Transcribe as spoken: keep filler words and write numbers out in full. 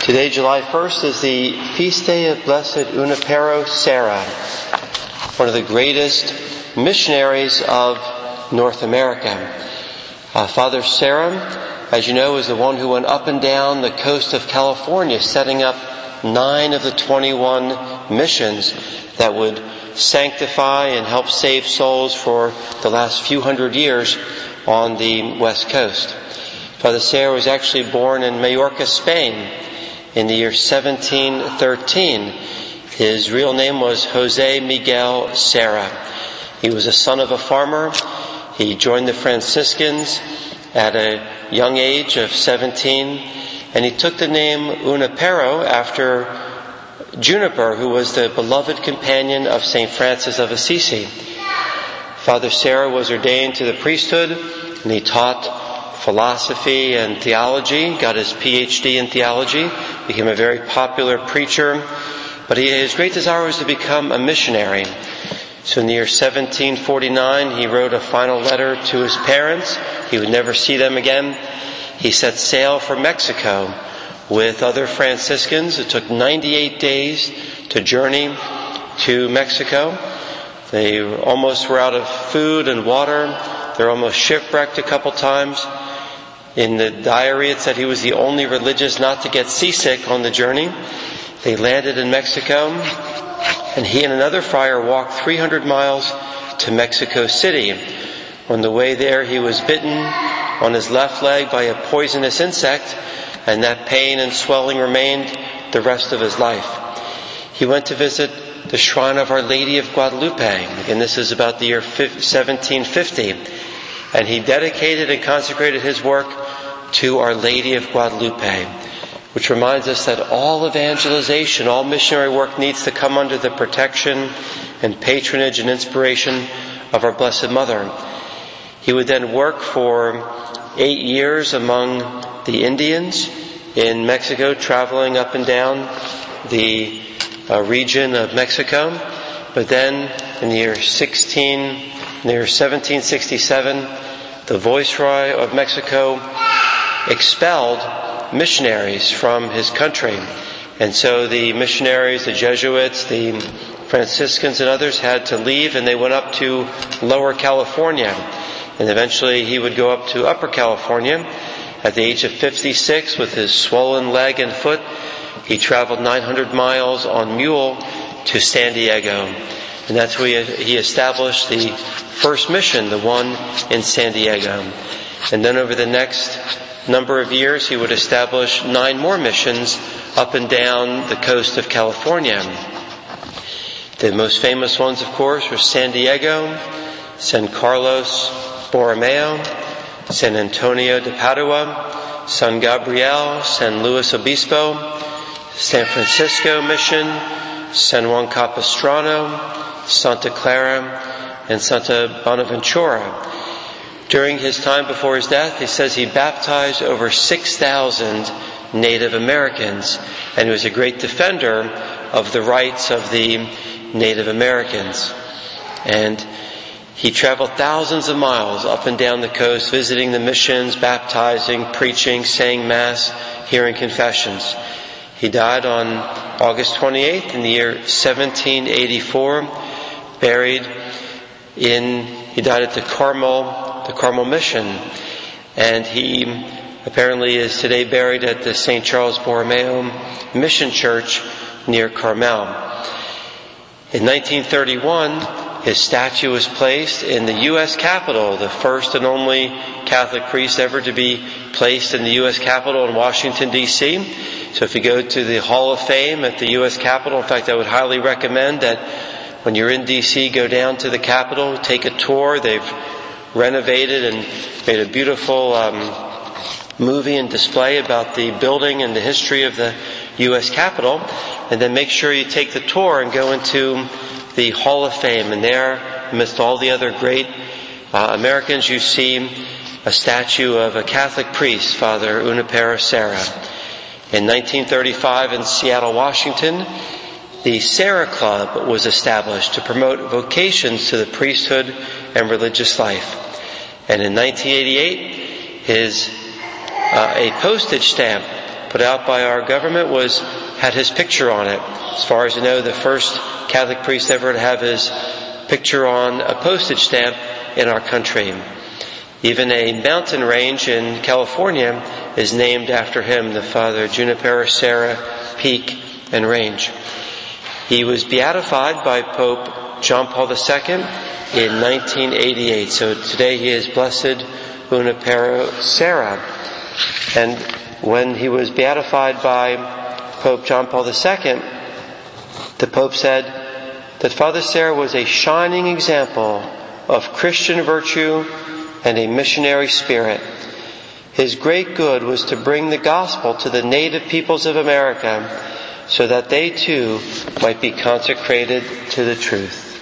Today, July first, is the feast day of Blessed Junipero Serra, one of the greatest missionaries of North America. Uh, Father Serra, as you know, is the one who went up and down the coast of California, setting up nine of the twenty-one missions that would sanctify and help save souls for the last few hundred years on the West Coast. Father Serra was actually born in Majorca, Spain, in the year seventeen thirteen. His real name was Jose Miguel Serra. He was a son of a farmer. He joined the Franciscans at a young age of seventeen, and he took the name Junipero after Juniper, who was the beloved companion of Saint Francis of Assisi. Father Serra was ordained to the priesthood, and he taught philosophy and theology, got his P H D in theology, became a very popular preacher, but he, his great desire was to become a missionary. So in the year seventeen forty-nine, he wrote a final letter to his parents. He would never see them again. He set sail for Mexico with other Franciscans. It took ninety-eight days to journey to Mexico. They almost were out of food and water. They were almost shipwrecked a couple times. In the diary, it said he was the only religious not to get seasick on the journey. They landed in Mexico, and he and another friar walked three hundred miles to Mexico City. On the way there, he was bitten on his left leg by a poisonous insect, and that pain and swelling remained the rest of his life. He went to visit the shrine of Our Lady of Guadalupe. Again, this is about the year seventeen fifty. And he dedicated and consecrated his work to Our Lady of Guadalupe, which reminds us that all evangelization, all missionary work needs to come under the protection and patronage and inspiration of our Blessed Mother. He would then work for eight years among the Indians in Mexico, traveling up and down the uh, region of Mexico. But then in the year sixteen, in the year seventeen sixty-seven, the Viceroy of Mexico expelled missionaries from his country. And so the missionaries, the Jesuits, the Franciscans and others had to leave, and they went up to Lower California. And eventually he would go up to Upper California. At the age of fifty-six, with his swollen leg and foot, he traveled nine hundred miles on mule to San Diego. And that's where he established the first mission, the one in San Diego. And then over the next number of years, he would establish nine more missions up and down the coast of California. The most famous ones, of course, were San Diego, San Carlos Borromeo, San Antonio de Padua, San Gabriel, San Luis Obispo, San Francisco Mission, San Juan Capistrano, Santa Clara, and Santa Bonaventura. During his time before his death, he says he baptized over six thousand Native Americans, and he was a great defender of the rights of the Native Americans. And he traveled thousands of miles up and down the coast, visiting the missions, baptizing, preaching, saying Mass, hearing confessions. He died on August twenty-eighth in the year seventeen eighty-four, buried in, he died at the Carmel, the Carmel Mission. And he apparently is today buried at the Saint Charles Borromeo Mission Church near Carmel. In nineteen thirty-one, his statue was placed in the U S Capitol, the first and only Catholic priest ever to be placed in the U S Capitol in Washington, D C So if you go to the Hall of Fame at the U S Capitol, in fact, I would highly recommend that when you're in D C, go down to the Capitol, take a tour. They've renovated and made a beautiful um, movie and display about the building and the history of the U S Capitol. And then make sure you take the tour and go into the Hall of Fame. And there, amidst all the other great uh, Americans, you see a statue of a Catholic priest, Father Junipero Serra. In nineteen thirty-five in Seattle, Washington, the Serra Club was established to promote vocations to the priesthood and religious life. And in nineteen eighty-eight, his uh, a postage stamp put out by our government was had his picture on it. As far as I know, the first Catholic priest ever to have his picture on a postage stamp in our country. Even a mountain range in California is named after him, the Father Junipero Serra Peak and Range. He was beatified by Pope John Paul the Second in nineteen eighty-eight. So today he is Blessed Junipero Serra. And when he was beatified by Pope John Paul the Second, the Pope said that Father Serra was a shining example of Christian virtue and a missionary spirit. His great good was to bring the gospel to the native peoples of America so that they too might be consecrated to the truth.